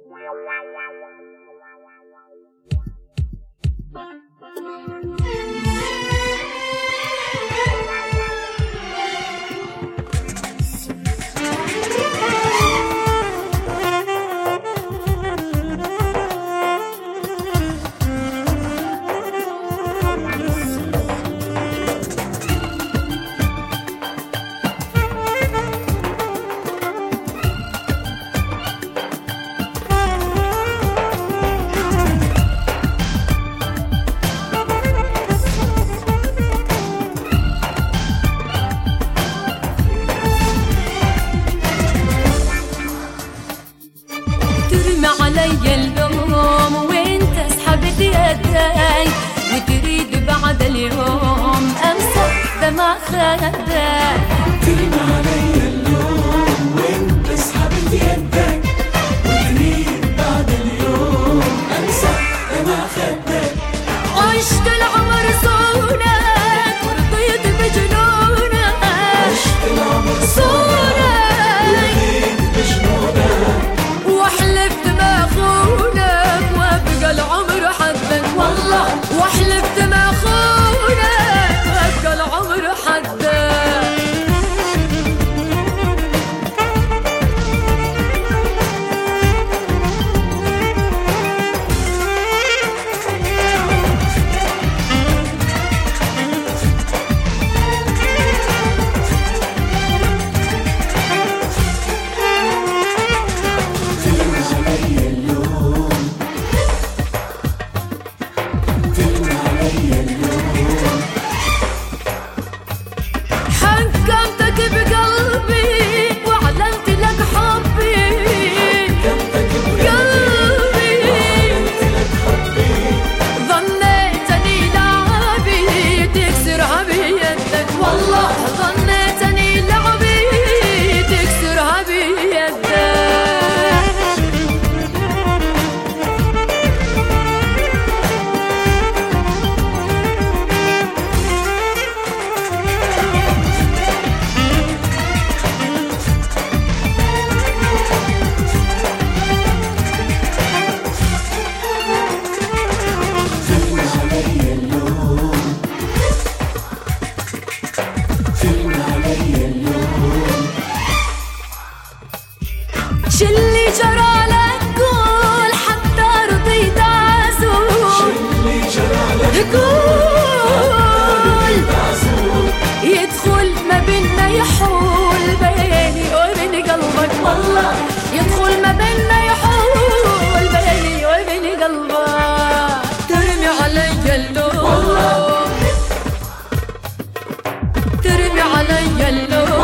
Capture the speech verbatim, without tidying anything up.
علي اللوم وانت سحبت يدي وتريد بعد اليوم امسح دمع خدك. ترمي علي اللوم وانت سحبت يدك وتريد بعد اليوم امسح دمع خدك. عشت العمر صونك ورضيت بجنونك، عشت العمر صونك ورضيت بجنونك، وحلفت ما خونك وابقى العمر حدك. والله وحلفت ما خونك وابقى العمر حدك. شلي جرى لك قول حتى رضيت عزول، شلي جرى لك قول يدخل ما بيننا يحول بيني وبين قلبك. والله يدخل ما بيننا يحول بيني وبين قلبك. ترمي علي اللوم، ترمي علي اللوم